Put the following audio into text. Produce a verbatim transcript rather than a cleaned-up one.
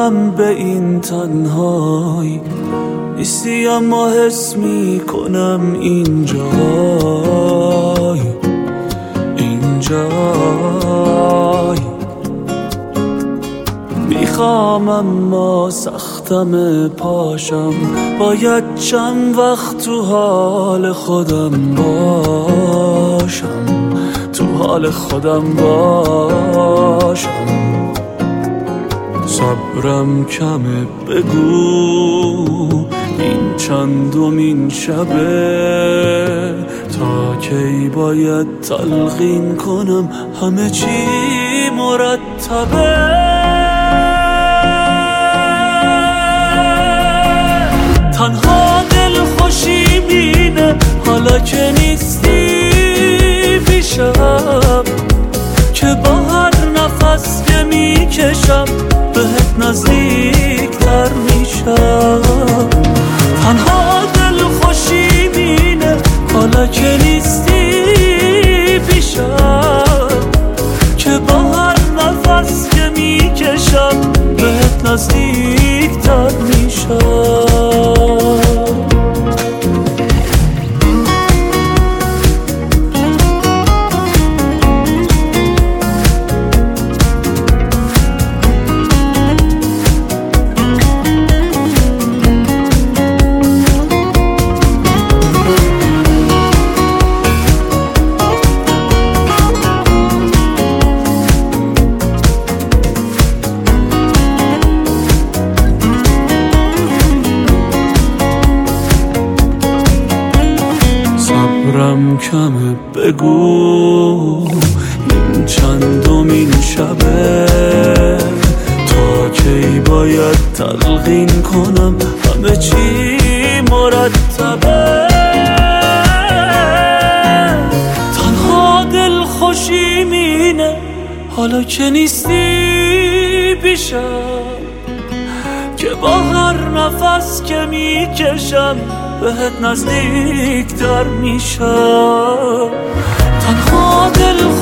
ندارم به این تنهایی، نیستی اما حس میکنم اینجای اینجای میخوام اما سختم پاشم، باید چند وقت تو حال خودم باشم، تو حال خودم باشم. صبرم کمه، بگو این چندمین شبه، تا کی باید تلقین کنم همه چی مرتبه. تنها دل خوشی بینه حالا که نیستی پیشم، که با هر نفس که میکشم بهت نزدیک تر میشم. تنها دل خوشی بینه حالا که نیستی پیشم، که با هر نفس که میکشم بهت نزدیک تر میشم. صبرم کمه، بگو این چندمین شبه، تا کی باید تلقین کنم همه چی مرتبه. تنها دل خوشی مینه حالا که نیستی پیشم، که با هر نفس که میکشم بهت نزدیک تر میشم. تنها دل